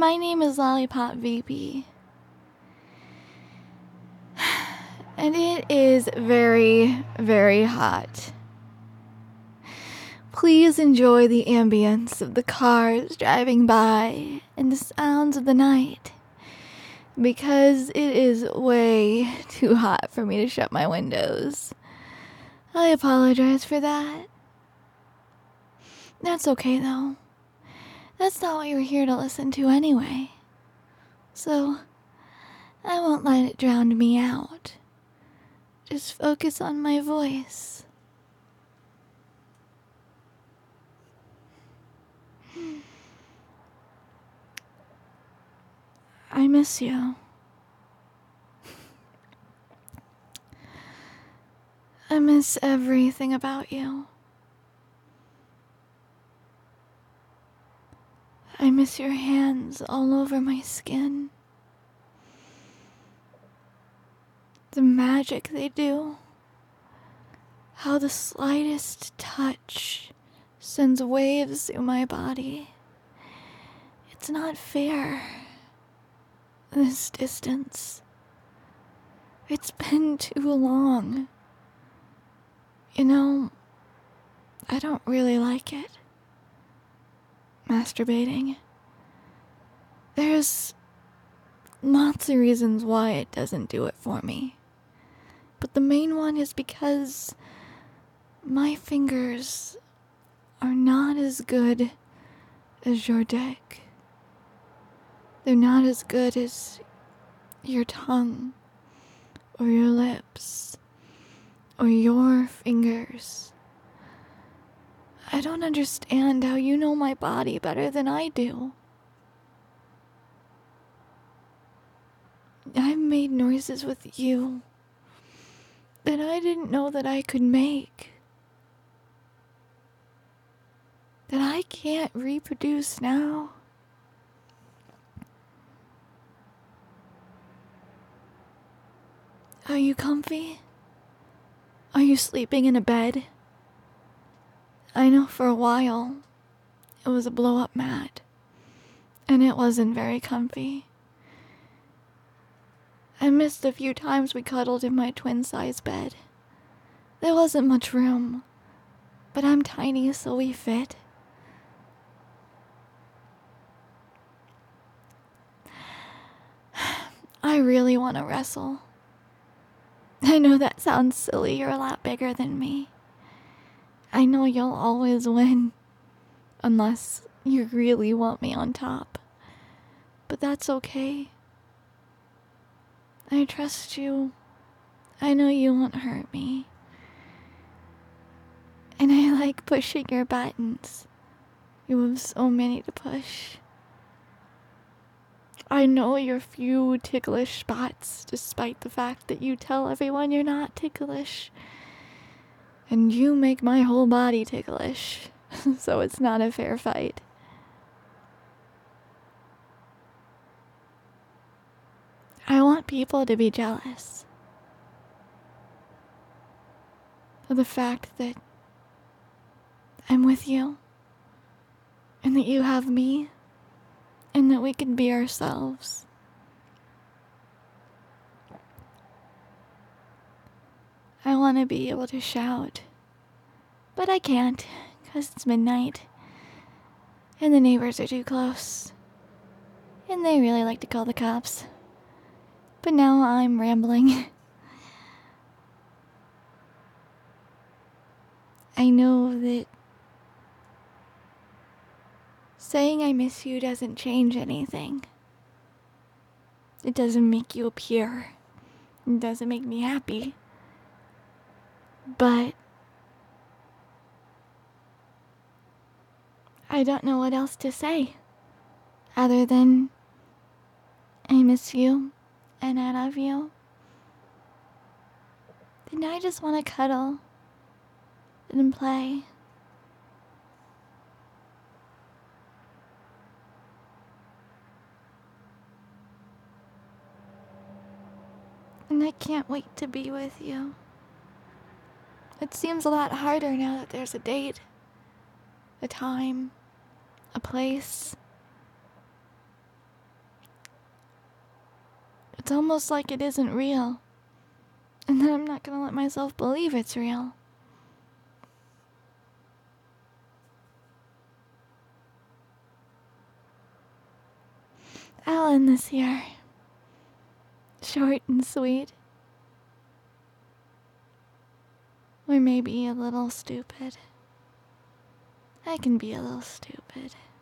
My name is Lollipop VP. And it is very, very hot. Please enjoy the ambience of the cars driving by and the sounds of the night, because it is way too hot for me to shut my windows. I apologize for that. That's okay though. That's not what you were here to listen to anyway. So, I won't let it drown me out. Just focus on my voice. I miss you. I miss everything about you. I miss your hands all over my skin. The magic they do. How the slightest touch sends waves through my body. It's not fair. This distance. It's been too long. You know, I don't really like it. Masturbating. There's lots of reasons why it doesn't do it for me. But the main one is because my fingers are not as good as your dick. They're not as good as your tongue, or your lips, or your fingers. I don't understand how you know my body better than I do. I've made noises with you that I didn't know that I could make. That I can't reproduce now. Are you comfy? Are you sleeping in a bed? I know for a while it was a blow-up mat, and it wasn't very comfy. I missed a few times we cuddled in my twin-size bed. There wasn't much room, but I'm tiny, so we fit. I really want to wrestle. I know that sounds silly, you're a lot bigger than me. I know you'll always win, unless you really want me on top. But that's okay. I trust you. I know you won't hurt me. And I like pushing your buttons. You have so many to push. I know your few ticklish spots, despite the fact that you tell everyone you're not ticklish. And you make my whole body ticklish, so it's not a fair fight. I want people to be jealous of the fact that I'm with you, and that you have me, and that we can be ourselves. I want to be able to shout, but I can't, because it's midnight, and the neighbors are too close, and they really like to call the cops. But now I'm rambling. I know that saying I miss you doesn't change anything. It doesn't make you appear. It doesn't make me happy. But I don't know what else to say other than I miss you and I love you. And I just want to cuddle and play. And I can't wait to be with you. It seems a lot harder now that there's a date, a time, a place. It's almost like it isn't real. And then I'm not gonna let myself believe it's real. Alan this year. Short and sweet. Or maybe a little stupid. I can be a little stupid.